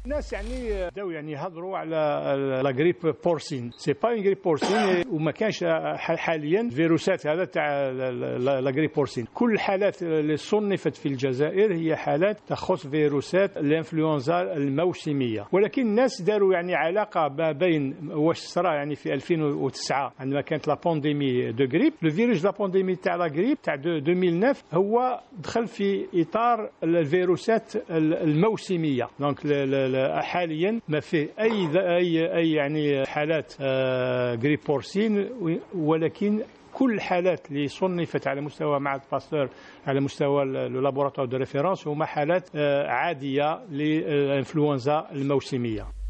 الناس يعني بداو يعني يهضروا على لا غريب بورسين، سي با اون غريب بورسين، وما كانش حاليا فيروسات هذا تاع لا غريب بورسين. كل الحالات اللي صنفت في الجزائر هي حالات تخص فيروسات الانفلونزا الموسميه، ولكن الناس داروا يعني علاقه ما بين واش صرا يعني في 2009 عندما كانت لا بانديمي دو غريب، لو فيروس لا بانديمي تاع لا غريب تاع 2009 هو دخل في اطار الفيروسات الموسميه. دونك حاليا ما فيه اي يعني حالات غريب بورسين، ولكن كل الحالات اللي صنفت على مستوى معهد باستور على مستوى اللابوراتوار دو ريفيرونس هما حالات عاديه للانفلونزا الموسميه.